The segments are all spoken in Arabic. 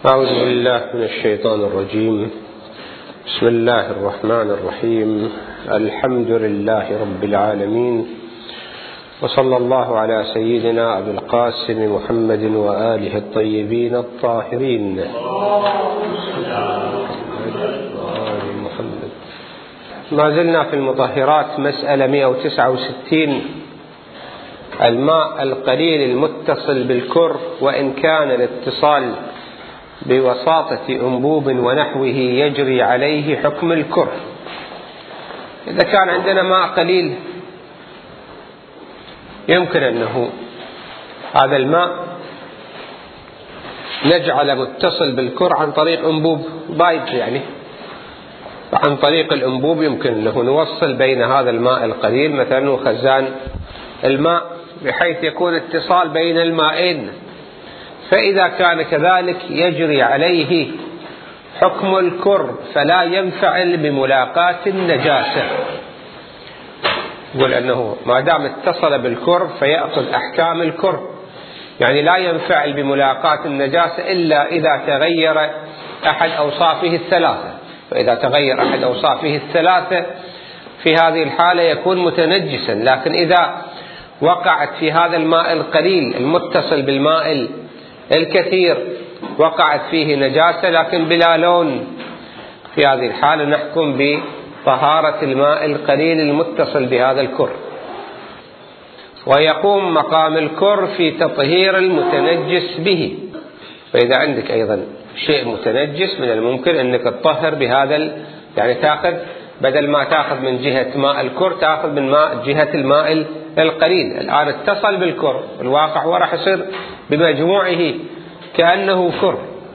أعوذ بالله من الشيطان الرجيم. بسم الله الرحمن الرحيم. الحمد لله رب العالمين، وصلى الله على سيدنا أبي القاسم محمد وآله الطيبين الطاهرين. ما زلنا في المطهرات، مسألة 169. الماء القليل المتصل بالكر وإن كان الاتصال بوساطة أنبوب ونحوه يجري عليه حكم الكر. إذا كان عندنا ماء قليل يمكن أنه هذا الماء نجعل متصل بالكر عن طريق أنبوب بايد، يعني عن طريق الأنبوب يمكن أنه نوصل بين هذا الماء القليل مثلا وخزان الماء، بحيث يكون اتصال بين المائين. فإذا كان كذلك يجري عليه حكم الكر، فلا ينفعل بملاقاة النجاسة. يقول أنه ما دام اتصل بالكر فيأخذ أحكام الكر، يعني لا ينفعل بملاقاة النجاسة إلا إذا تغير أحد أوصافه الثلاثة. فإذا تغير أحد أوصافه الثلاثة في هذه الحالة يكون متنجسا. لكن إذا وقعت في هذا الماء القليل المتصل بالماء الكثير وقعت فيه نجاسة لكن بلا لون، في هذه الحالة نحكم بطهارة الماء القليل المتصل بهذا الكر، ويقوم مقام الكر في تطهير المتنجس به. فإذا عندك أيضا شيء متنجس من الممكن أنك تطهر بهذا، يعني تأخذ بدل ما تأخذ من جهة ماء الكر تأخذ من جهة الماء القليل. الآن اتصل بالكر، الواقع هو راح يصير بمجموعه كأنه كر.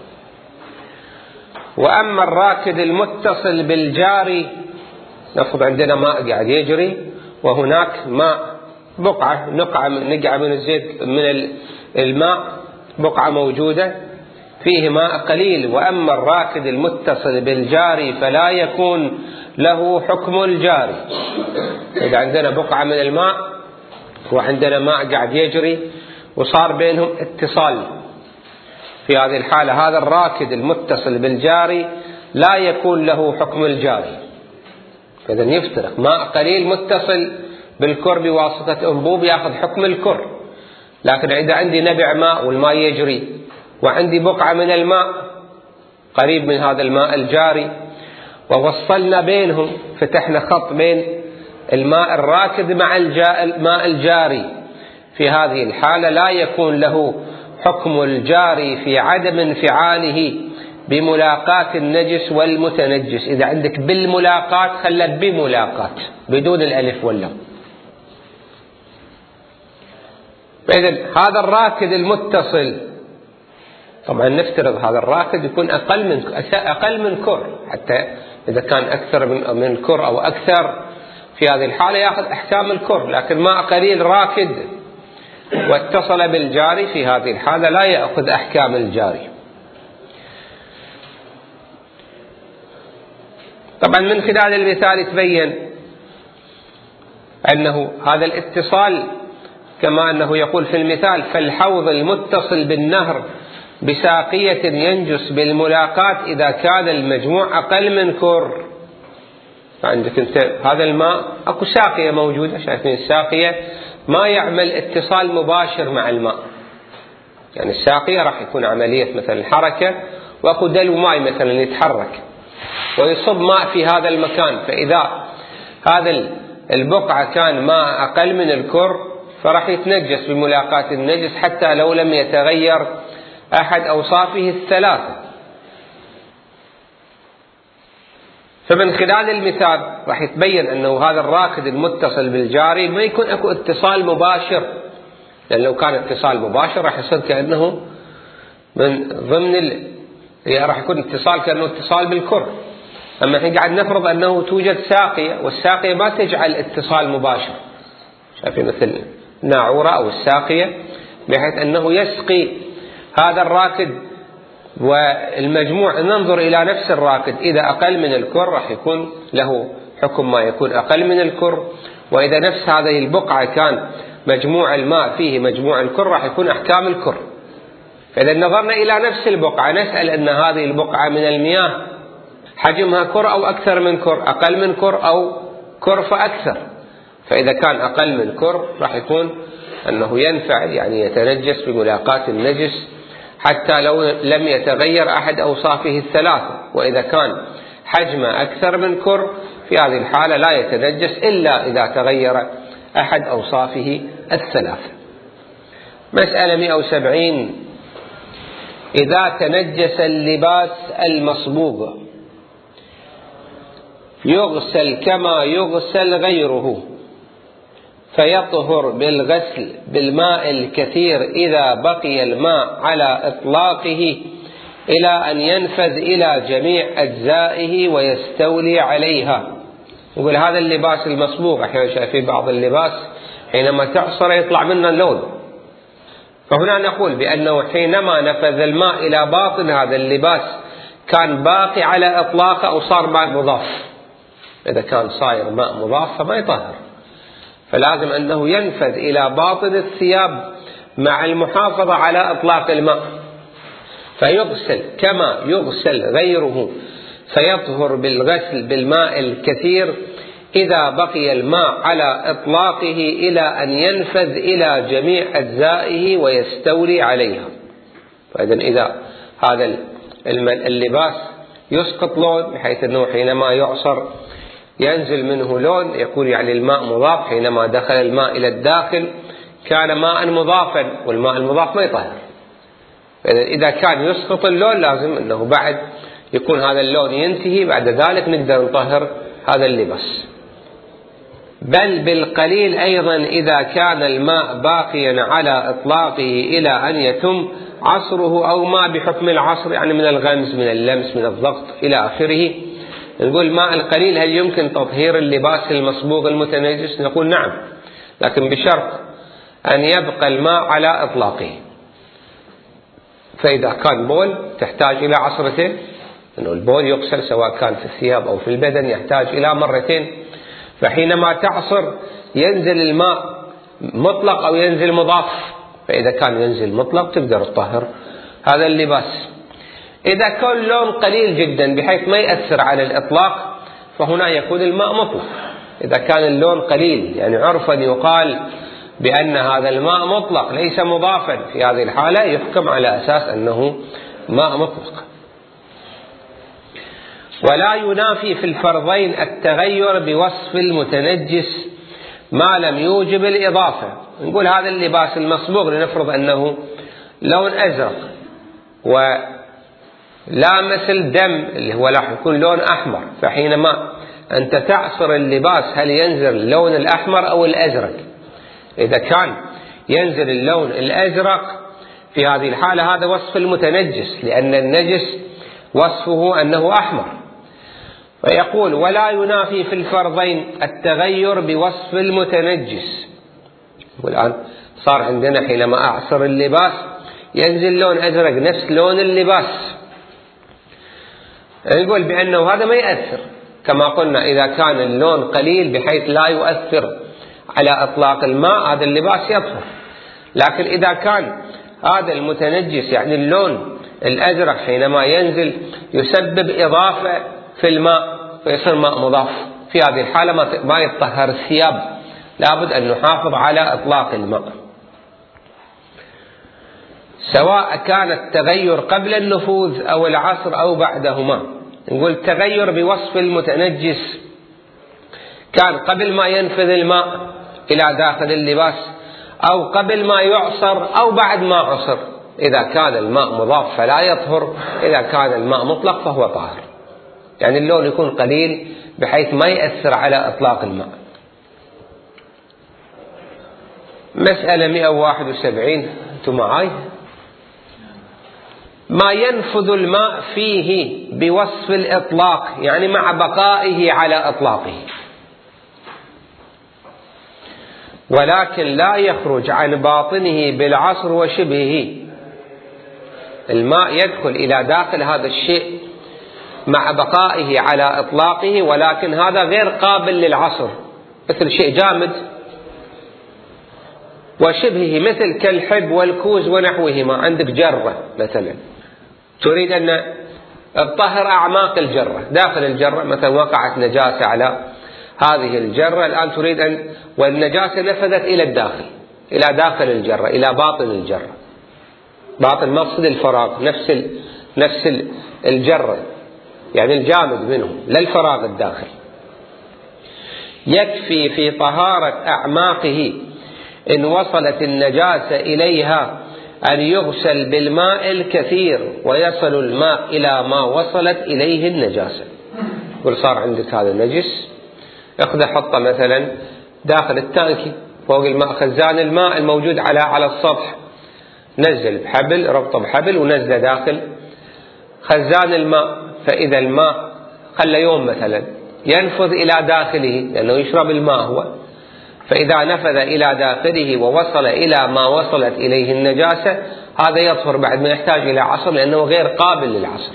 وأما الراكد المتصل بالجاري، نفرض عندنا ماء قاعد يجري وهناك ماء بقعة نقعة من الزيت من الماء بقعة موجودة فيه ماء قليل. وأما الراكد المتصل بالجاري فلا يكون له حكم الجاري. إذا عندنا بقعة من الماء وعندنا ماء قاعد يجري وصار بينهم اتصال، في هذه الحالة هذا الراكد المتصل بالجاري لا يكون له حكم الجاري. إذا يفترق ماء قليل متصل بالكر بواسطة أنبوب يأخذ حكم الكر. لكن إذا عندي نبع ماء والماء يجري وعندي بقعة من الماء قريب من هذا الماء الجاري ووصلنا بينهم، فتحنا خط بين الماء الراكد مع الماء الجاري، في هذه الحالة لا يكون له حكم الجاري في عدم انفعاله بملاقاة النجس والمتنجس. إذا عندك بالملاقاة خلت بملاقاة بدون الألف واللام. فإذا هذا الراكد المتصل، طبعا نفترض هذا الراكد يكون أقل من كر، حتى إذا كان أكثر من الكر أو أكثر في هذه الحالة يأخذ أحكام الكر. لكن ماء قليل راكد واتصل بالجاري في هذه الحالة لا يأخذ أحكام الجاري. طبعا من خلال المثال يتبين أنه هذا الاتصال كما أنه يقول في المثال: فالحوض المتصل بالنهر بساقية ينجس بالملاقاة إذا كان المجموع أقل من كر. عندك أنت هذا الماء أكو ساقية موجودة، شايفين الساقية ما يعمل اتصال مباشر مع الماء، يعني الساقية راح يكون عملية مثلا الحركة، وأكو دلو ماء مثلا يتحرك ويصب ماء في هذا المكان. فإذا هذا البقعة كان ماء أقل من الكر فراح يتنجس بملاقاة النجس حتى لو لم يتغير أحد أوصافه الثلاثة. فمن خلال المثال راح يتبين أنه هذا الراكد المتصل بالجاري ما يكون أكو اتصال مباشر، لأن لو كان اتصال مباشر راح يصير كأنه من ضمن راح يكون اتصال كأنه اتصال بالكر. أما الحين قاعد نفرض أنه توجد ساقية، والساقية ما تجعل اتصال مباشر، شايفين مثل ناعورة أو الساقية، بحيث أنه يسقي هذا الراكد والمجموع. ننظر إلى نفس الراكد، إذا أقل من الكر راح يكون له حكم ما يكون أقل من الكر، وإذا نفس هذه البقعة كان مجموع الماء فيه مجموع الكر راح يكون أحكام الكر. فإذا نظرنا إلى نفس البقعة نسأل أن هذه البقعة من المياه حجمها كر أو أكثر من كر، أقل من كر أو كر فأكثر. فإذا كان أقل من كر راح يكون أنه ينفعل، يعني يتنجس بملاقاة النجس حتى لو لم يتغير أحد أوصافه الثلاثة. وإذا كان حجمه أكثر من كر في هذه الحالة لا يتنجس إلا إذا تغير أحد أوصافه الثلاثة. مسألة 170: إذا تنجس اللباس المصبوغ يغسل كما يغسل غيره فيطهر بالغسل بالماء الكثير إذا بقي الماء على إطلاقه إلى أن ينفذ إلى جميع أجزائه ويستولي عليها. يقول هذا اللباس المصبوغ، احنا شايفين بعض اللباس حينما تعصر يطلع منه اللون، فهنا نقول بأنه حينما نفذ الماء إلى باطن هذا اللباس كان باقي على إطلاقه أو صار ماء مضاف. إذا كان صاير ماء مضاف فما يطهر، فلازم أنه ينفذ إلى باطن الثياب مع المحافظة على إطلاق الماء، فيغسل كما يغسل غيره فيطهر بالغسل بالماء الكثير إذا بقي الماء على إطلاقه إلى أن ينفذ إلى جميع أجزائه ويستولي عليها. إذا هذا اللباس يسقط لون بحيث أنه حينما يعصر ينزل منه لون، يكون يعني الماء مضاف، حينما دخل الماء إلى الداخل كان ماء مضافا، والماء المضاف ما يطهر. إذا كان يسقط اللون لازم أنه بعد يكون هذا اللون ينتهي، بعد ذلك نقدر نطهر هذا اللباس. بل بالقليل أيضا إذا كان الماء باقيا على إطلاقه إلى أن يتم عصره أو ما بحكم العصر، يعني من الغمز من اللمس من الضغط إلى آخره. نقول ماء القليل هل يمكن تطهير اللباس المصبوغ المتنجس؟ نقول نعم، لكن بشرط أن يبقى الماء على إطلاقه. فإذا كان بول تحتاج إلى عصرتين، أنه البول يغسل سواء كان في الثياب أو في البدن يحتاج إلى مرتين، فحينما تعصر ينزل الماء مطلق أو ينزل مضاف، فإذا كان ينزل مطلق تقدر تطهر هذا اللباس. إذا كان لون قليل جدا بحيث ما يأثر على الإطلاق فهنا يكون الماء مطلق. إذا كان اللون قليل يعني عرفا يقال بأن هذا الماء مطلق ليس مضافا، في هذه الحالة يحكم على أساس أنه ماء مطلق. ولا ينافي في الفرضين التغير بوصف المتنجس ما لم يوجب الإضافة. نقول هذا اللباس المصبوغ لنفرض أنه لون أزرق ولامس الدم اللي هو راح يكون لون أحمر، فحينما أنت تعصر اللباس هل ينزل اللون الأحمر أو الأزرق؟ إذا كان ينزل اللون الأزرق في هذه الحالة هذا وصف المتنجس، لأن النجس وصفه أنه أحمر. فيقول ولا ينافي في الفرضين التغير بوصف المتنجس. والآن صار عندنا حينما أعصر اللباس ينزل لون أزرق نفس لون اللباس، نقول بأنه هذا ما يأثر. كما قلنا إذا كان اللون قليل بحيث لا يؤثر على إطلاق الماء هذا اللباس يطهر. لكن إذا كان هذا المتنجس يعني اللون الأزرق حينما ينزل يسبب إضافة في الماء فيصير ماء مضاف، في هذه الحالة ما يطهر الثياب، لابد أن نحافظ على إطلاق الماء. سواء كان التغير قبل النفوذ أو العصر أو بعدهما. نقول التغير بوصف المتنجس كان قبل ما ينفذ الماء إلى داخل اللباس أو قبل ما يعصر أو بعد ما عصر. إذا كان الماء مضاف فلا يطهر، إذا كان الماء مطلق فهو طاهر، يعني اللون يكون قليل بحيث ما يأثر على إطلاق الماء. مسألة 171 أنتم معاي؟ ما ينفذ الماء فيه بوصف الإطلاق يعني مع بقائه على إطلاقه، ولكن لا يخرج عن باطنه بالعصر وشبهه. الماء يدخل إلى داخل هذا الشيء مع بقائه على إطلاقه، ولكن هذا غير قابل للعصر، مثل شيء جامد وشبهه مثل كالحب والكوز ونحوهما. عندك جرة مثلا تريد أن تطهر أعماق الجرة، داخل الجرة مثلا وقعت نجاسة على هذه الجرة، الآن تريد أن والنجاسة نفذت إلى الداخل، إلى داخل الجرة، إلى باطن الجرة، باطن مقصد الفراغ، نفس الجرة يعني الجامد منه لا الفراغ الداخل. يكفي في طهارة أعماقه إن وصلت النجاسة إليها أن يغسل بالماء الكثير ويصل الماء إلى ما وصلت إليه النجاسة. يقول صار عندك هذا النجس، اخذه حطه مثلا داخل التانكي فوق الماء، خزان الماء الموجود على السطح، نزل بحبل، ربطه بحبل ونزله داخل خزان الماء. فإذا الماء خلى يوم مثلا ينفذ إلى داخله لأنه يشرب الماء هو، فإذا نفذ إلى داخله ووصل إلى ما وصلت إليه النجاسة هذا يطهر بعد ما يحتاج إلى عصر لأنه غير قابل للعصر.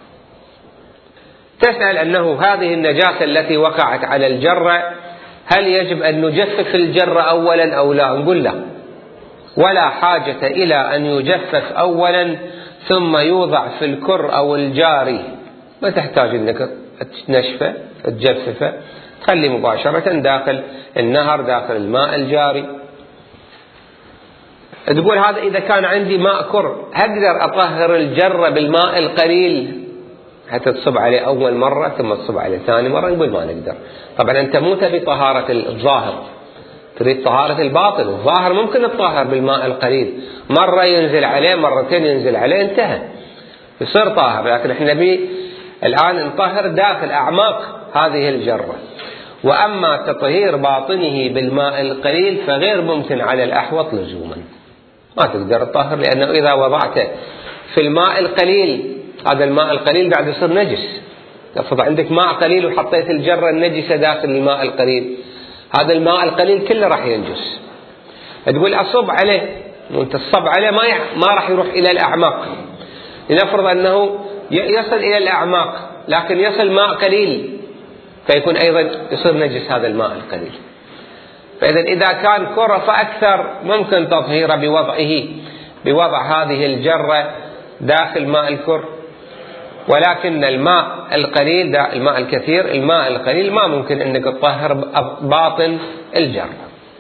تسأل أنه هذه النجاسة التي وقعت على الجرة هل يجب أن نجفف الجرة أولا أو لا؟ نقول لا، ولا حاجة إلى أن يجفف أولا ثم يوضع في الكر أو الجاري، ما تحتاج أنك تنشفه تجففه، تخلي مباشرة داخل النهر داخل الماء الجاري. تقول هذا إذا كان عندي ماء كر أقدر أطهر الجرة بالماء القليل حتى تصب عليه أول مرة ثم تصب عليه ثاني مرة؟ نقول ما نقدر. طبعا أنت مو تبي طهارة الظاهر، تريد طهارة الباطن. الظاهر ممكن تطهر بالماء القليل، مرة ينزل عليه مرتين ينزل عليه انتهى يصير طاهر، لكن احنا نبي الآن نطهر داخل أعماق هذه الجرة. وأما تطهير باطنه بالماء القليل فغير ممكن على الأحوط لزوما، ما تقدر تطهر، لأنه إذا وضعته في الماء القليل هذا الماء القليل بعد يصير نجس. افرض عندك ماء قليل وحطيت الجرة النجسة داخل الماء القليل، هذا الماء القليل كله راح ينجس. تقول أصب عليه، وانت الصب عليه ما راح يروح إلى الأعماق. لنفرض أنه يصل إلى الأعماق لكن يصل ماء قليل فيكون أيضا يصير نجس هذا الماء القليل. فإذا إذا كان كرة فأكثر ممكن تطهيره بوضع هذه الجرة داخل ماء الكر، ولكن الماء القليل الماء الكثير الماء القليل ما ممكن أنك تطهر باطن الجرة.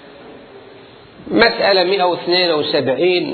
مسألة 172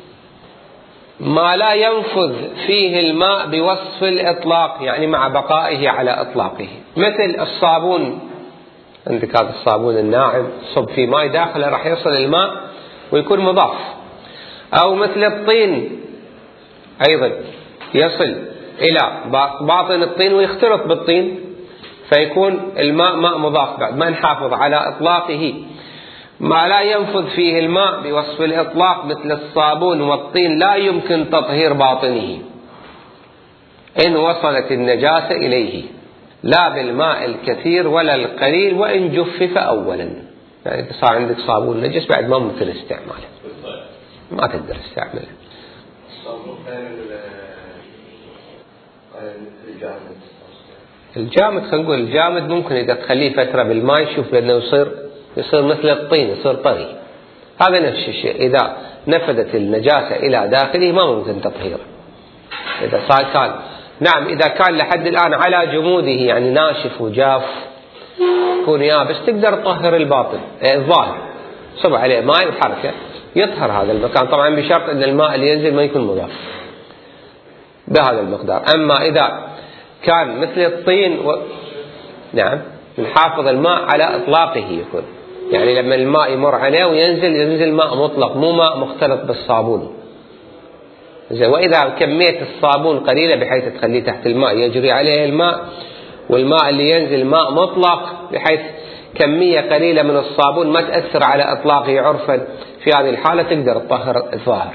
ما لا ينفذ فيه الماء بوصف الإطلاق، يعني مع بقائه على إطلاقه، مثل الصابون. عندك هذا الصابون الناعم صب فيه ماء داخله راح يصل الماء ويكون مضاف، أو مثل الطين أيضا يصل إلى باطن الطين ويختلط بالطين فيكون الماء ماء مضاف بعد ما نحافظ على إطلاقه. ما لا ينفذ فيه الماء بوصف الإطلاق مثل الصابون والطين لا يمكن تطهير باطنه إن وصلت النجاسة إليه، لا بالماء الكثير ولا القليل وإن جفف أولا. يعني صار عندك صابون نجس بعد ما ممكن استعماله، ما تقدر استعمله. الجامد خلينا نقول الجامد ممكن إذا تخليه فترة بالماء يشوف لأنه يصير مثل الطين، يصير طري. هذا نفس الشيء إذا نفذت النجاسة إلى داخله ما ممكن تطهيره. إذا صار كان نعم إذا كان لحد الآن على جموده يعني ناشف وجاف يكون يابس تقدر تطهر الباطن الظاهر، صب عليه ماء وحركة يطهر هذا المكان، طبعا بشرط أن الماء اللي ينزل ما يكون مضاف بهذا المقدار. أما إذا كان مثل الطين نعم نحافظ الماء على إطلاقه يكون، يعني لما الماء يمر عليه ينزل ماء مطلق مو ماء مختلط بالصابون. وإذا كمية الصابون قليلة بحيث تخليه تحت الماء يجري عليه الماء، والماء اللي ينزل ماء مطلق بحيث كمية قليلة من الصابون ما تأثر على إطلاقه عرفا، في هذه الحالة تقدر تطهر الظاهر.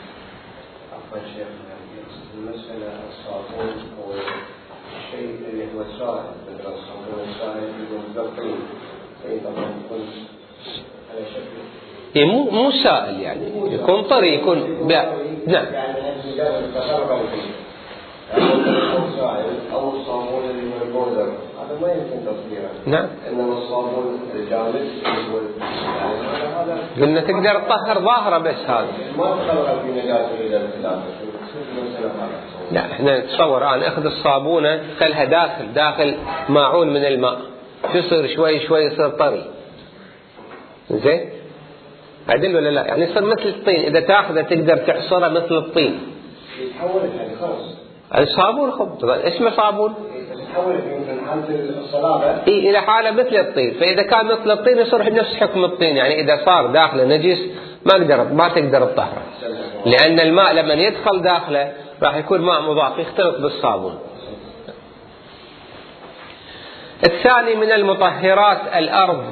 مو سائل يعني يكون طري يكون نعم. أو الصابون اللي من البودر هذا ما يمكن تطهيره. نعم. إنما الصابون الجامد يعني هذا قلنا تقدر تطهر ظاهرة بس هذا. ما تخلق في نجاسة إلى الثلاثة. لا احنا نتصور الآن اخذ الصابونة خلها داخل ماعون من الماء، تصير شوي يصير طري. زين؟ عدل ولا لا؟ يعني يصير مثل الطين، إذا تاخذه تقدر تعصره مثل الطين. يتحول يعني خلاص. الصابون خب اسمه صابون. يتحول من حالة الصلابة. إلى حالة مثل الطين، فإذا كان مثل الطين يصير نفس حكم الطين، يعني إذا صار داخله نجس ما تقدر تطهره، لأن الماء لما يدخل داخله راح يكون ماء مضاف يختلط بالصابون. الثاني من المطهرات الأرض،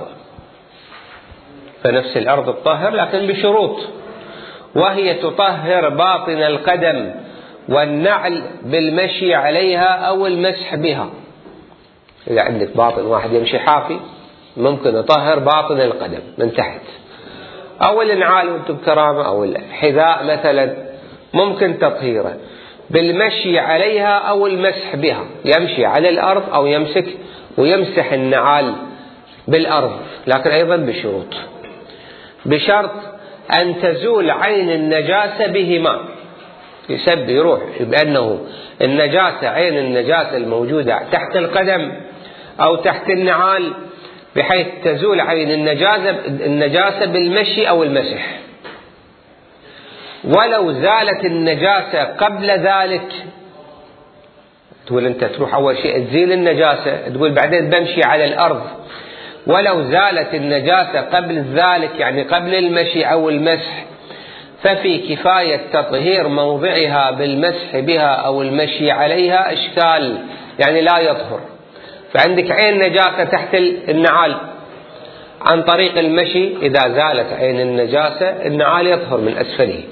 فنفس الأرض تطهر لكن بشروط، وهي تطهر باطن القدم والنعل بالمشي عليها أو المسح بها. إذا عندك باطن واحد يمشي حافي ممكن يطهر باطن القدم من تحت، أو النعال وانتم بكرامة، أو الحذاء مثلا ممكن تطهيره بالمشي عليها أو المسح بها، يمشي على الأرض أو يمسح النعال بالأرض، لكن أيضا بشروط، بشرط أن تزول عين النجاسة بهما. يروح بأنه النجاسة، عين النجاسة الموجودة تحت القدم أو تحت النعال، بحيث تزول عين النجاسة بالمشي أو المسح. ولو زالت النجاسة قبل ذلك، تقول أنت تروح أول شيء تزيل النجاسة، تقول بعدين بمشي على الأرض. ولو زالت النجاسة قبل ذلك، يعني قبل المشي أو المسح، ففي كفاية تطهير موضعها بالمسح بها أو المشي عليها إشكال، يعني لا يطهر. فعندك عين نجاسة تحت النعال، عن طريق المشي إذا زالت عين النجاسة النعال يطهر من أسفله.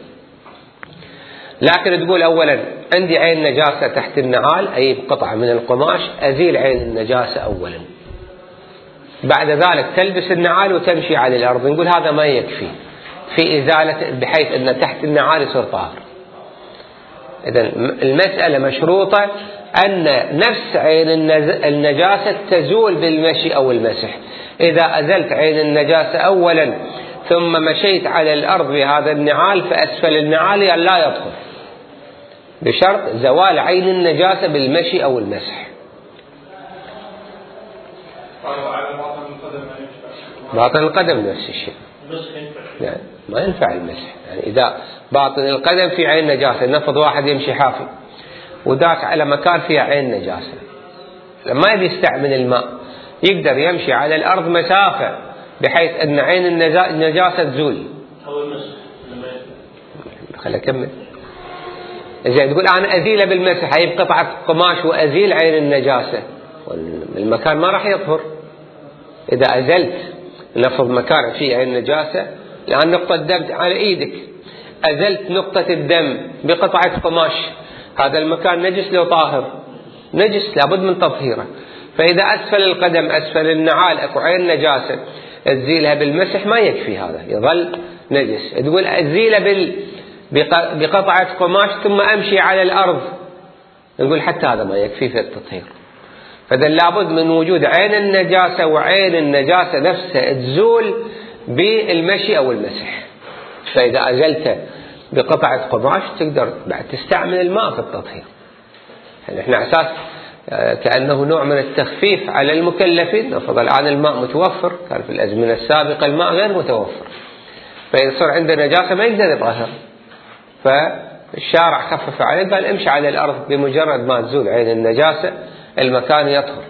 لكن تقول أولا عندي عين نجاسة تحت النعال، أي قطعة من القماش، أزيل عين النجاسة أولا، بعد ذلك تلبس النعال وتمشي على الأرض. نقول هذا ما يكفي في إزالة، بحيث أن تحت النعال يصير طاهر. إذن المسألة مشروطة أن نفس عين النجاسة تزول بالمشي أو المسح. إذا أزلت عين النجاسة أولا ثم مشيت على الأرض بهذا النعال، فأسفل النعال لا يطهر، بشرط زوال عين النجاسة بالمشي أو المسح. باطن القدم نفس الشيء، يعني ما ينفع المسح. يعني إذا باطن القدم في عين نجاسة، نفض واحد يمشي حافي وداس على مكان فيها عين نجاسة، لما يبي يستعمل الماء يقدر يمشي على الأرض مسافة بحيث أن عين النجاسة تزول. خلينا أكمل. إذا تقول أنا أزيله بالمسح، أجيب قطعة قماش وأزيل عين النجاسة، المكان ما راح يطهر. إذا أزلت، نفض مكان فيه عين نجاسة، لأن نقطة دم على إيدك، أزلت نقطة الدم بقطعة قماش، هذا المكان نجس لو طاهر، نجس لابد من تطهيره. فإذا أسفل القدم أسفل النعال أكو عين نجاسة، أزيلها بالمسح ما يكفي، هذا يظل نجس. تقول أزيله بقطعة قماش ثم أمشي على الأرض، نقول حتى هذا ما يكفي في التطهير. فإذا لابد من وجود عين النجاسة، وعين النجاسة نفسها تزول بالمشي أو المسح. فإذا أزلت بقطعة قماش تقدر بعد تستعمل الماء في التطهير. يعني احنا أساس كأنه نوع من التخفيف على المكلفين. نفضل الآن الماء متوفر، كان في الأزمنة السابقة الماء غير متوفر، فإذا صار عنده نجاسة ما يقدر يطهر، فالشارع خفف عليه قال امشي على الأرض، بمجرد ما تزول عين النجاسة المكان يطهر.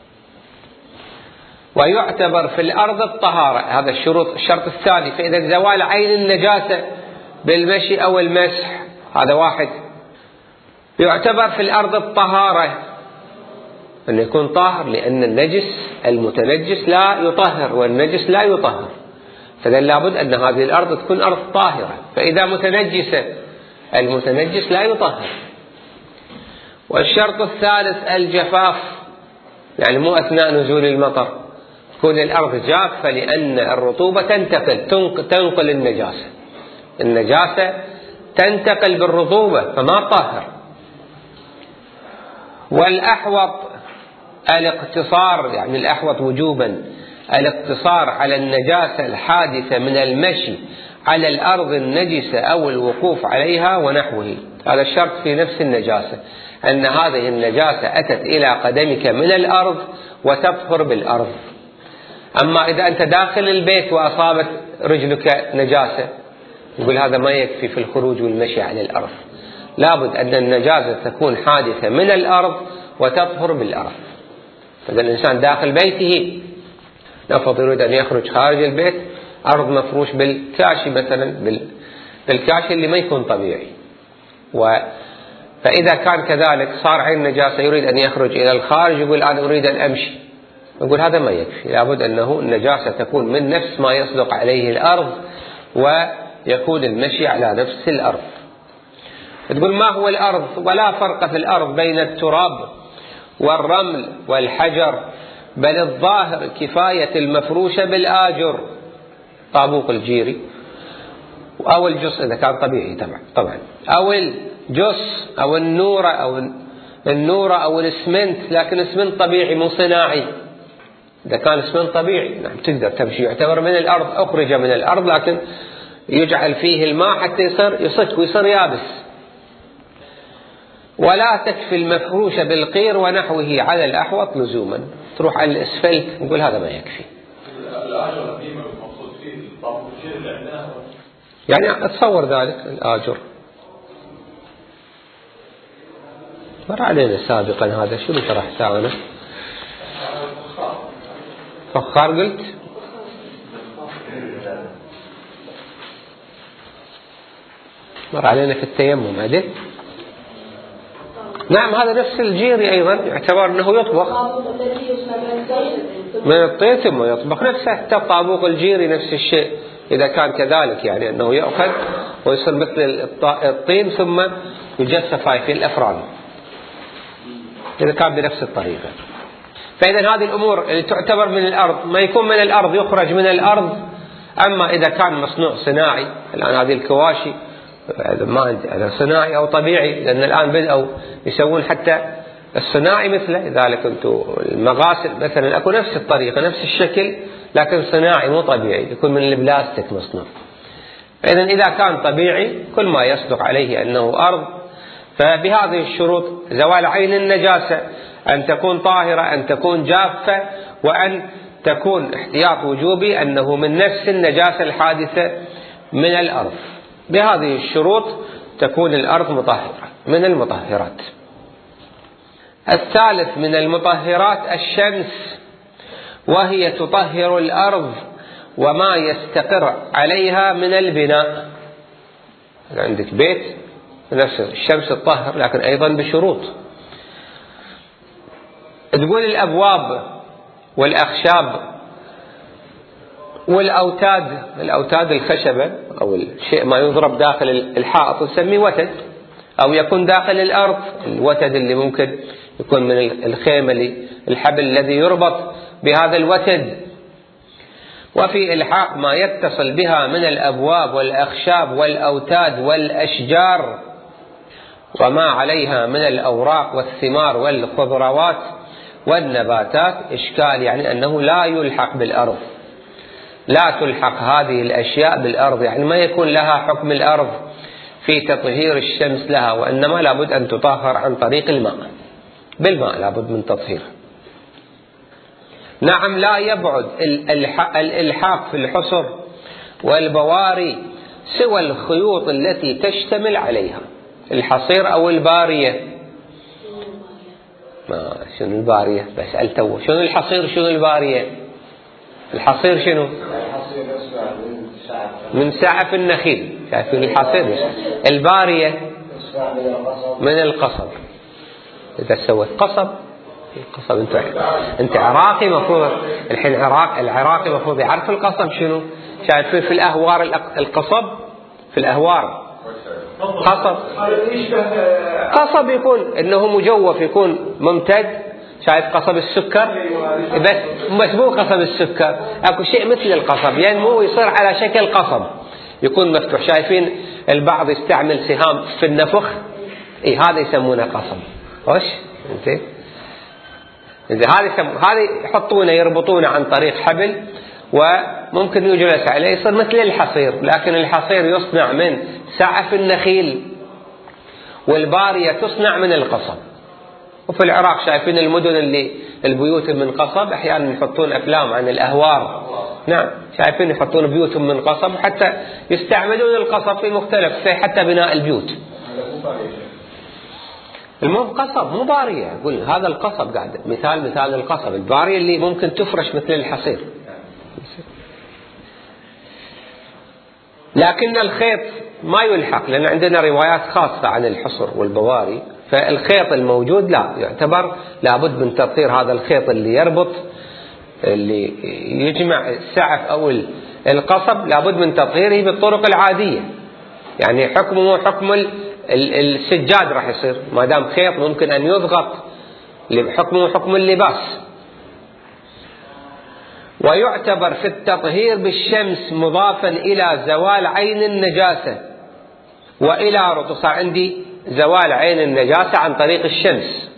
ويعتبر في الأرض الطهارة، هذا الشرط الثاني. فإذا زوال عين النجاسة بالمشي أو المسح، هذا واحد. يعتبر في الأرض الطهارة، أن يكون طاهر، لأن النجس المتنجس لا يطهر والنجس لا يطهر، فإذا لابد أن هذه الأرض تكون أرض طاهرة. فإذا متنجسة المتنجس لا يطهر. والشرط الثالث الجفاف، يعني مو أثناء نزول المطر، تكون الأرض جافة، لأن الرطوبة تنقل النجاسة تنتقل بالرطوبة فما طهر. والأحوط الاقتصار يعني الأحوط وجوبا الاقتصار على النجاسة الحادثة من المشي على الأرض النجسة أو الوقوف عليها ونحوه. هذا الشرط في نفس النجاسة، أن هذه النجاسة أتت إلى قدمك من الأرض وتطهر بالأرض. أما إذا أنت داخل البيت وأصابت رجلك نجاسة، يقول هذا ما يكفي في الخروج والمشي على الأرض، لابد أن النجاسة تكون حادثة من الأرض وتطهر بالأرض. إذا الإنسان داخل بيته نفض يريد أن يخرج خارج البيت، أرض مفروش بالكاشي مثلا، بالكاشي اللي ما يكون طبيعي، فإذا كان كذلك صار عين نجاسة يريد أن يخرج إلى الخارج، يقول أنا أريد أن أمشي، يقول هذا ما يكفي، لابد أنه النجاسة تكون من نفس ما يصدق عليه الأرض ويكون المشي على نفس الأرض. تقول ما هو الأرض؟ ولا فرق في الأرض بين التراب والرمل والحجر، بل الظاهر كفاية المفروشة بالآجر، طابوق الجيري أو الجص إذا كان طبيعي طبعا، أو الجص أو النورة أو الإسمنت، لكن إسمنت طبيعي مو صناعي. إذا كان إسمنت طبيعي نعم تقدر تمشي، يعتبر من الأرض، أخرج من الأرض لكن يجعل فيه الماء حتى يصك ويصير يابس. ولا تكفي المفروشة بالقير ونحوه على الأحوط لزوما، تروح على الأسفلت نقول هذا ما يكفي. الآجر القيمة المقصود فيه الطابق الشيء اللي عندنا، يعني أتصور ذلك الآجر مر علينا سابقا. هذا شو اللي شرحته أنا؟ فخار قلت مر علينا في التيمم عدل. نعم هذا نفس الجيري أيضا يعتبر أنه يطبخ من الطين ثم يطبخ، نفسه حتى طابوق الجيري نفس الشيء إذا كان كذلك، يعني أنه يأخذ ويصير مثل الطين ثم يجسف في الأفران إذا كان بنفس الطريقة. فإذا هذه الأمور اللي تعتبر من الأرض ما يكون من الأرض يخرج من الأرض. أما إذا كان مصنوع صناعي، الآن هذه الكواشي ما عندي صناعي أو طبيعي، لأن الآن بدأوا يسوون حتى الصناعي مثله، لذلك أنتم المغاسل مثلا أكو نفس الطريقة نفس الشكل لكن صناعي مو طبيعي، يكون من البلاستيك مصنوع. فإذا إذا كان طبيعي كل ما يصدق عليه أنه أرض، فبهذه الشروط: زوال عين النجاسة، أن تكون طاهرة، أن تكون جافة، وأن تكون احتياط وجوبي أنه من نفس النجاسة الحادثة من الأرض. بهذه الشروط تكون الأرض مطهرة من المطهرات. الثالث من المطهرات الشمس، وهي تطهر الأرض وما يستقر عليها من البناء. عندك بيت نفس الشمس تطهر لكن أيضا بشروط. تقول الأبواب والأخشاب والأوتاد الخشبة أو الشيء ما يضرب داخل الحائط نسميه وتد، أو يكون داخل الأرض الوتد اللي ممكن يكون من الخيمة الحبل الذي يربط بهذا الوتد. وفي إلحاق ما يتصل بها من الأبواب والأخشاب والأوتاد والأشجار وما عليها من الأوراق والثمار والخضروات والنباتات إشكال، يعني أنه لا يلحق بالأرض، لا تلحق هذه الأشياء بالأرض، يعني ما يكون لها حكم الأرض في تطهير الشمس لها، وإنما لابد أن تطهر عن طريق الماء، بالماء لابد من تطهير. نعم لا يبعد الإلحاق في الحصر والبواري سوى الخيوط التي تشتمل عليها، الحصير أو البارية. ما شنو البارية؟ بسأل تو شنو الحصير شنو البارية؟ الحصير شنو؟ من سعف النخيل، شايفين الحصير. البارية من القصب. إذا سوت قصب، القصب أنت عراقي مفروض الحين العراقي مفروض يعرف القصب شنو. شايفين في الأهوار القصب، في الأهوار قصب يكون إنه مجوف، يكون ممتد. شايف قصب السكر؟ بس مو قصب السكر، اكو شيء مثل القصب ينمو يصير على شكل قصب، يكون مفتوح. شايفين البعض يستعمل سهام في النفخ، هذا يسمونه قصب. وش انت هذه يحطونه يربطونه عن طريق حبل، وممكن يجلس عليه يصير مثل الحصير، لكن الحصير يصنع من سعف النخيل، والبارية تصنع من القصب. وفي العراق شايفين المدن اللي البيوت من قصب، أحيانا يحطون أفلام عن الأهوار، نعم شايفين يحطون بيوتهم من قصب، حتى يستعملون القصب في مختلف حتى بناء البيوت. المهم قصب مو بارية، يقول هذا القصب قاعد مثال القصب، البارية اللي ممكن تفرش مثل الحصير. لكن الخيط ما يلحق، لأن عندنا روايات خاصة عن الحصر والبواري، فالخيط الموجود لا يعتبر لابد من تطهير هذا الخيط اللي يربط، اللي يجمع السعف أو القصب، لابد من تطهيره بالطرق العادية. يعني حكمه حكم السجاد راح يصير، ما دام خيط ممكن أن يضغط، حكمه حكم اللباس. ويعتبر في التطهير بالشمس مضافا إلى زوال عين النجاسة وإلى رطوبة، عندي زوال عين النجاسة عن طريق الشمس،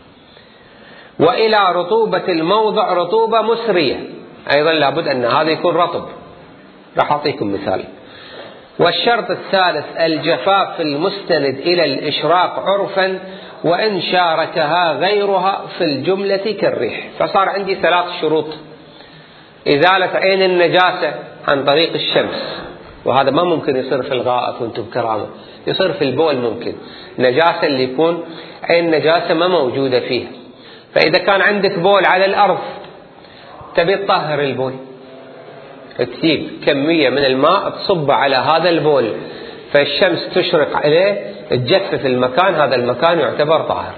وإلى رطوبة الموضع رطوبة مسرية، أيضا لابد أن هذا يكون رطب. راح أعطيكم مثال. والشرط الثالث الجفاف المستند إلى الإشراق عرفا، وإن شاركها غيرها في الجملة كالريح. فصار عندي 3 شروط: إزالة عين النجاسة عن طريق الشمس، وهذا ما ممكن يصير في الغائط وانتم بكرامة، يصير في البول ممكن، نجاسة اللي يكون عين نجاسة ما موجودة فيها. فإذا كان عندك بول على الأرض تبي تطهر البول، تجيب كمية من الماء تصبه على هذا البول، فالشمس تشرق عليه تجفف المكان، هذا المكان يعتبر طاهر.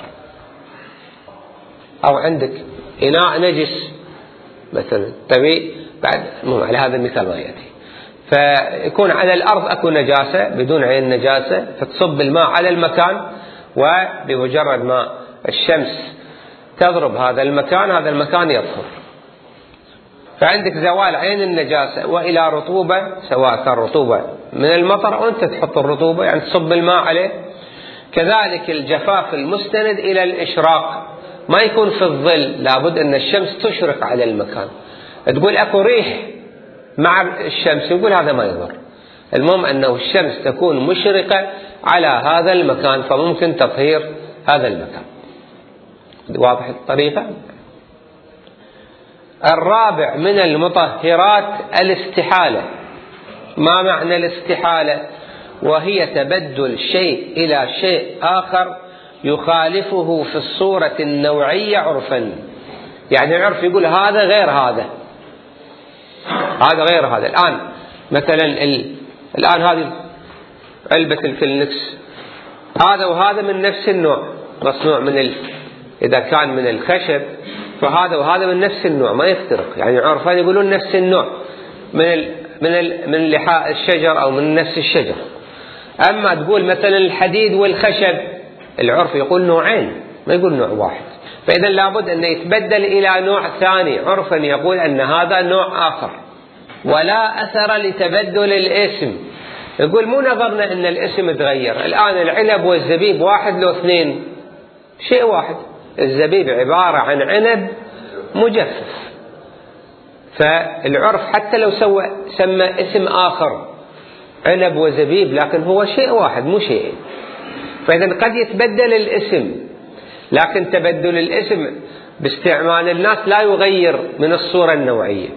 أو عندك إناء نجس مثلا تبي بعد على هذا المثال ما يأتي، فيكون على الأرض أكو نجاسة بدون عين نجاسة، فتصب الماء على المكان، وبمجرد ما الشمس تضرب هذا المكان يطهر. فعندك زوال عين النجاسة وإلى رطوبة، سواء كان رطوبة من المطر أو أنت تحط الرطوبة يعني تصب الماء عليه. كذلك الجفاف المستند إلى الإشراق، ما يكون في الظل، لابد أن الشمس تشرق على المكان. تقول أكو ريح مع الشمس، يقول هذا ما يضر، المهم أنه الشمس تكون مشرقة على هذا المكان، فممكن تطهير هذا المكان. واضح الطريقة؟ الرابع من المطهرات الاستحالة. ما معنى الاستحالة؟ وهي تبدل شيء إلى شيء آخر يخالفه في الصورة النوعية عرفا. يعني العرف يقول هذا غير هذا، هذا غير هذا. الآن مثلا الآن هذه علبة الكلينكس، هذا وهذا من نفس النوع، مصنوع من إذا كان من الخشب، فهذا وهذا من نفس النوع ما يفترق. يعني عرفا يقولون نفس النوع من لحاء الشجر أو من نفس الشجر. أما تقول مثلا الحديد والخشب، العرف يقول نوعين ما يقول نوع واحد. فإذا لابد أن يتبدل إلى نوع ثاني، عرفا يقول أن هذا نوع آخر. ولا أثر لتبدل الاسم، يقول مو نظرنا أن الاسم تغير. الآن العنب والزبيب واحد لو اثنين، شيء واحد. الزبيب عبارة عن عنب مجفف، فالعرف حتى لو سمى اسم آخر عنب وزبيب، لكن هو شيء واحد مو شيء. فإذا قد يتبدل الاسم، لكن تبدل الاسم باستعمال الناس لا يغير من الصورة النوعية.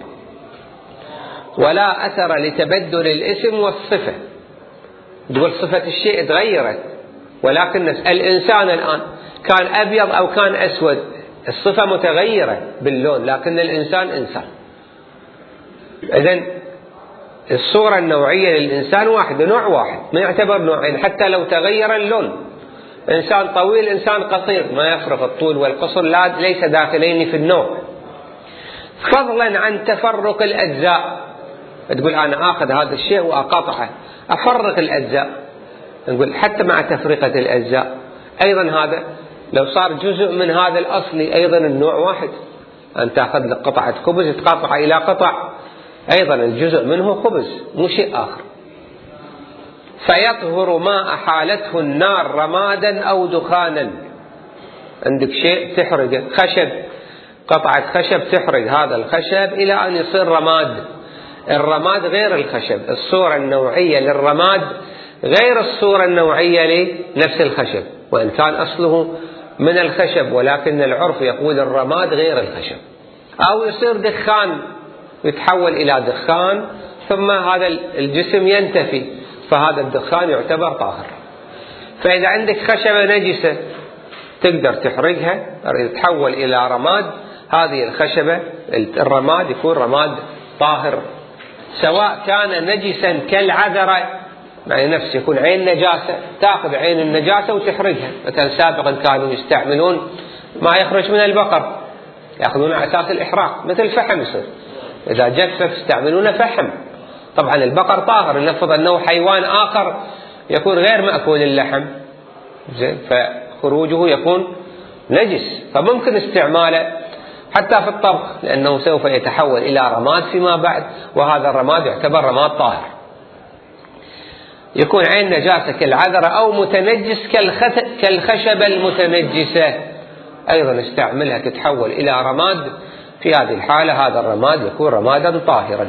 ولا أثر لتبدل الاسم والصفة، تقول صفة الشيء تغيرت، ولكن الإنسان الآن كان أبيض أو كان أسود، الصفة متغيرة باللون، لكن الإنسان إنسان. إذن الصورة النوعية للإنسان واحدة، نوع واحد، ما يعتبر نوعين حتى لو تغير اللون. إنسان طويل إنسان قصير، ما يفرق الطول والقصر، ليس داخلين في النوع. فضلا عن تفرق الأجزاء، تقول أنا آخذ هذا الشيء وأقطعه، أفرق الأجزاء، نقول حتى مع تفرقة الأجزاء أيضا هذا لو صار جزء من هذا الأصلي أيضا النوع واحد. أن تأخذ لك قطعة خبز تقطع إلى قطع، أيضا الجزء منه خبز مو شيء آخر. فيطهر ما أحالته النار رمادا أو دخانا، عندك شيء تحرقه، خشب قطعة خشب تحرق هذا الخشب إلى أن يصير رماد. الرماد غير الخشب، الصورة النوعية للرماد غير الصورة النوعية لنفس الخشب، وإن كان أصله من الخشب ولكن العرف يقول الرماد غير الخشب. أو يصير دخان، يتحول إلى دخان ثم هذا الجسم ينتفي، فهذا الدخان يعتبر طاهر. فإذا عندك خشبة نجسة تقدر تحرقها، يتحول إلى رماد، هذه الخشبة الرماد يكون رماد طاهر، سواء كان نجسا كالعذرة، يعني نفس يكون عين نجاسة، تأخذ عين النجاسة وتحرقها. مثلا سابقا كانوا يستعملون ما يخرج من البقر، يأخذون على أساس الإحراق، مثل الفحم يصير، إذا جفف يستعملون فحم. طبعا البقر طاهر، نفرض أنه حيوان آخر يكون غير مأكول اللحم، زين، فخروجه يكون نجس، فممكن استعماله حتى في الطبخ، لأنه سوف يتحول إلى رماد فيما بعد، وهذا الرماد يعتبر رماد طاهر. يكون عين نجاسة كالعذرة أو متنجس كالخشبة المتنجسة، أيضا استعملها تتحول إلى رماد، في هذه الحالة هذا الرماد يكون رمادا طاهرا.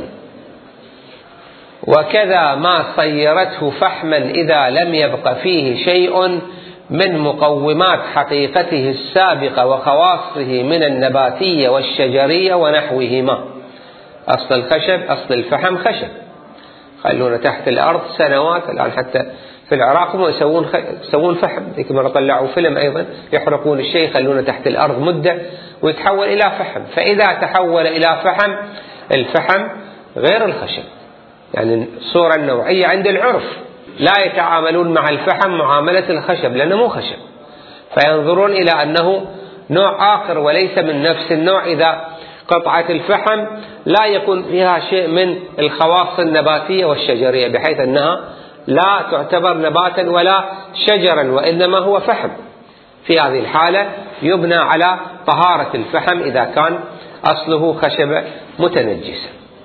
وكذا ما صيرته فحما إذا لم يبق فيه شيء من مقومات حقيقته السابقة وخواصه من النباتية والشجرية ونحوهما. أصل الخشب، أصل الفحم خشب، خلونا تحت الأرض سنوات، الآن حتى في العراق هم يسوون فحم، ذيك مرة طلعوا فيلم أيضا يحرقون الشيء يخلونه تحت الأرض مدة ويتحول إلى فحم. فإذا تحول إلى فحم، الفحم غير الخشب، يعني الصورة النوعية عند العرف لا يتعاملون مع الفحم معاملة الخشب لأنه مو خشب، فينظرون إلى أنه نوع آخر وليس من نفس النوع. إذا قطعة الفحم لا يكون فيها شيء من الخواص النباتية والشجرية، بحيث أنها لا تعتبر نباتا ولا شجرا وإنما هو فحم، في هذه الحالة يبنى على طهارة الفحم إذا كان أصله خشبة متنجسة.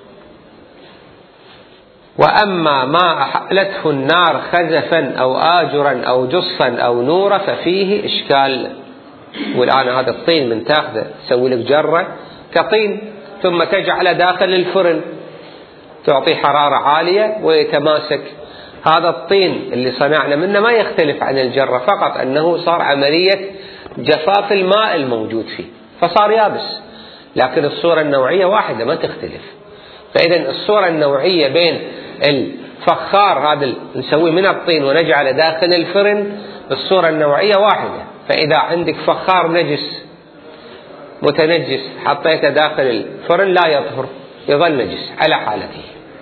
وأما ما أحلته النار خزفا أو آجرا أو جصا أو نورا ففيه إشكال. والآن هذا الطين من تاخذه تسوي لك جرة كطين ثم تجعله داخل الفرن، تعطي حرارة عالية ويتماسك. هذا الطين اللي صنعنا منه ما يختلف عن الجرة، فقط أنه صار عملية جفاف الماء الموجود فيه فصار يابس، لكن الصورة النوعية واحدة ما تختلف. فإذا الصورة النوعية بين الفخار هذا نسويه من الطين ونجعله داخل الفرن، الصورة النوعية واحدة. فإذا عندك فخار نجس متنجس حطيته داخل الفرن لا يطهر، يظل نجس على حالته.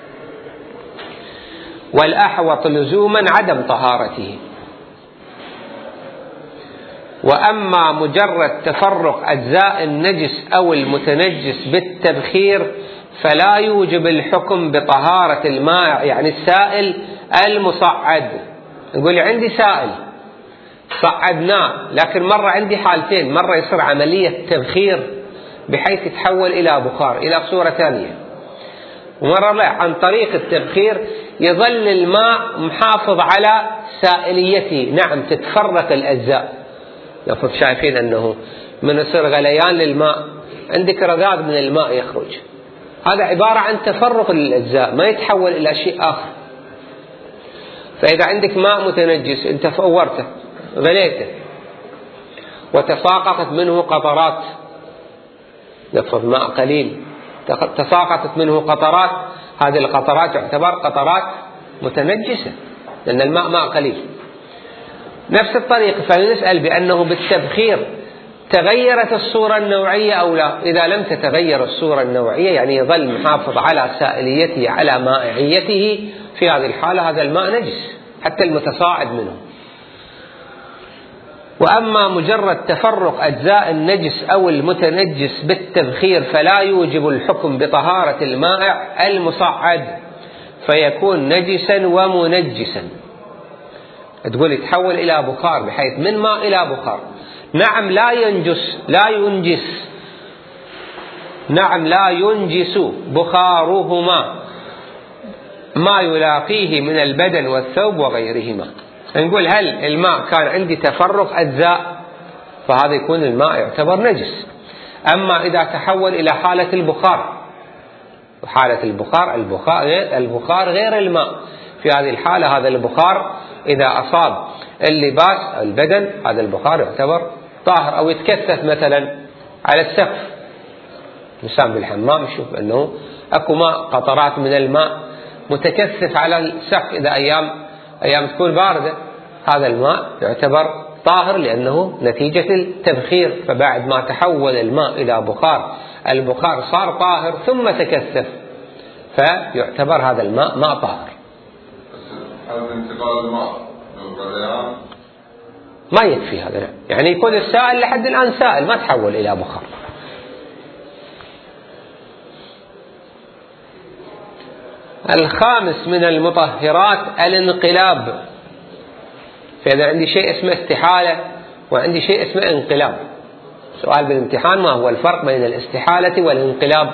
والأحوط لزوما عدم طهارته. وأما مجرد تفرق أجزاء النجس أو المتنجس بالتبخير فلا يوجب الحكم بطهارة الماء، يعني السائل المصعد. يقول عندي سائل صعدناه، لكن مرة عندي حالتين، مرة يصير عملية تبخير بحيث يتحول إلى بخار إلى صورة ثانية، ومرة لا، عن طريق التبخير يظل الماء محافظ على سائليته. نعم تتفرق الأجزاء، لو شايفين أنه من يصير غليان للماء عندك رذاذ من الماء يخرج، هذا عبارة عن تفرق للأجزاء ما يتحول إلى شيء آخر. فإذا عندك ماء متنجس أنت فورته غليته وتساقطت منه قطرات، نفرض ماء قليل تساقطت منه قطرات، هذه القطرات تعتبر قطرات متنجسة لأن الماء ماء قليل. نفس الطريقة فنسأل بأنه بالتبخير تغيرت الصورة النوعية أو لا. إذا لم تتغير الصورة النوعية يعني يظل محافظ على سائليته على مائعيته، في هذه الحالة هذا الماء نجس حتى المتصاعد منه. وأما مجرد تفرق أجزاء النجس أو المتنجس بالتبخير فلا يوجب الحكم بطهارة المائع المصعد فيكون نجسا ومنجسا. تقول يتحول إلى بخار بحيث من ماء إلى بخار. نعم لا ينجس بخارهما ما يلاقيه من البدن والثوب وغيرهما. نقول هل الماء كان عندي تفرق أجزاء فهذا يكون الماء يعتبر نجس. أما إذا تحول إلى حالة البخار، حالة البخار غير الماء، في هذه الحالة هذا البخار إذا أصاب اللباس أو البدن هذا البخار يعتبر طاهر. أو يتكثف مثلا على السقف، الإنسان بالحمام يشوف أنه أكو ماء، قطرات من الماء متكثف على السقف إذا أيام تكون باردة، هذا الماء يعتبر طاهر لأنه نتيجة التبخير، فبعد ما تحول الماء إلى بخار البخار صار طاهر ثم تكثف، فيعتبر هذا الماء ماء طاهر. هل انتقال الماء للغليان ما يكفي هذا، يعني يكون السائل لحد الآن سائل ما تحول إلى بخار. الخامس من المطهرات الانقلاب. فإذا عندي شيء اسمه استحالة وعندي شيء اسمه انقلاب، سؤال بالامتحان ما هو الفرق بين الاستحالة والانقلاب؟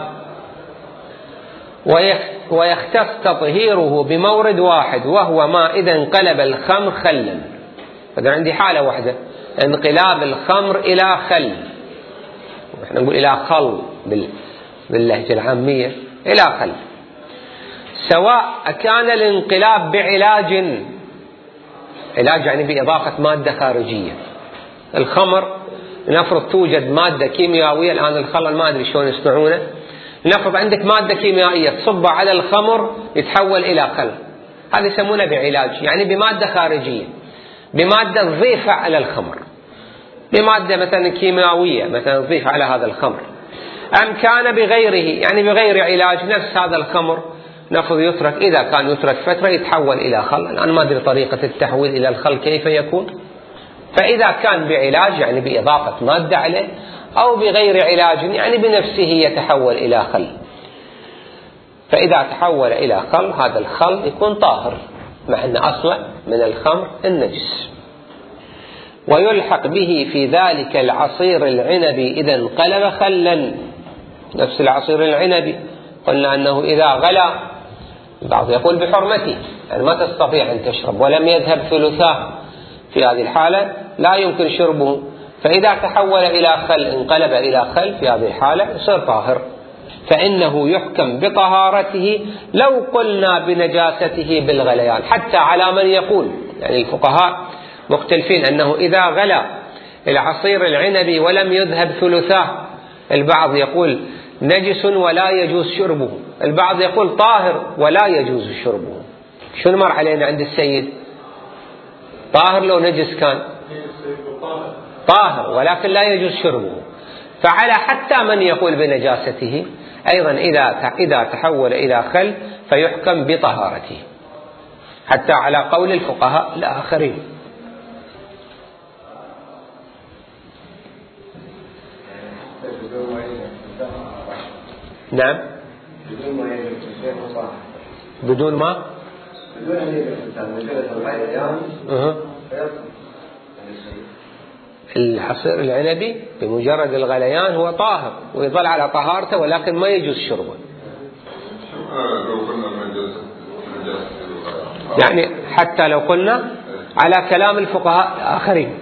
ويختص تطهيره بمورد واحد وهو ما إذا انقلب الخمر خلا. فإذا عندي حالة واحدة انقلاب الخمر إلى خل، احنا نقول إلى خل باللهجة العامية، إلى خل، سواء كان الانقلاب بعلاج، علاج يعني بإضافة مادة خارجية. الخمر نفرض توجد مادة كيميائية، الآن الخل ما أدري شلون يصنعونه، نفرض عندك مادة كيميائية تصب على الخمر يتحول إلى خل، هذا يسمونه بعلاج، يعني بمادة خارجية، بمادة تضيفها على الخمر، بمادة مثلا كيميائية مثلا تضيف على هذا الخمر. أم كان بغيره، يعني بغير علاج، نفس هذا الخمر نفرض يترك، إذا كان يترك فترة يتحول إلى خل، الآن ما أدري طريقة التحويل إلى الخل كيف يكون. فإذا كان بعلاج يعني بإضافة مادة عليه، أو بغير علاج يعني بنفسه يتحول إلى خل. فإذا تحول إلى خل هذا الخل يكون طاهر، مع أن أصلا من الخمر النجس. ويلحق به في ذلك العصير العنبي إذا انقلب خلا، نفس العصير العنبي قلنا أنه إذا غلى، البعض يقول بحرمته يعني ما تستطيع أن تشرب ولم يذهب ثلثاه، في هذه الحالة لا يمكن شربه، فإذا تحول إلى خل انقلب إلى خل في هذه الحالة يصير طاهر، فإنه يحكم بطهارته لو قلنا بنجاسته بالغليان. حتى على من يقول، يعني الفقهاء مختلفين أنه إذا غلى العصير العنبي ولم يذهب ثلثاه، البعض يقول نجس ولا يجوز شربه، البعض يقول طاهر ولا يجوز شربه. شو نمر علينا عند السيد؟ طاهر لو نجس كان طاهر ولكن لا يجوز شربه. فعلى حتى من يقول بنجاسته أيضا إذا تحول إلى خل فيحكم بطهارته، حتى على قول الفقهاء الآخرين. نعم، بدون ما العصير العنبي بمجرد الغليان هو طاهر ويظل على طهارته، ولكن ما يجوز شربه. يعني حتى لو قلنا على كلام الفقهاء الآخرين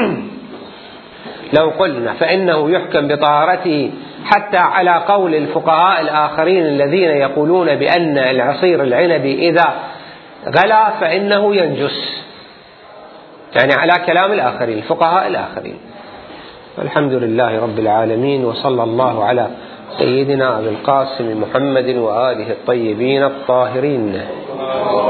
لو قلنا فإنه يحكم بطهارته حتى على قول الفقهاء الآخرين الذين يقولون بأن العصير العنبي إذا غلى فإنه ينجس، يعني على كلام الآخرين الفقهاء الآخرين. الحمد لله رب العالمين، وصلى الله على سيدنا أبي القاسم محمد وآله الطيبين الطاهرين.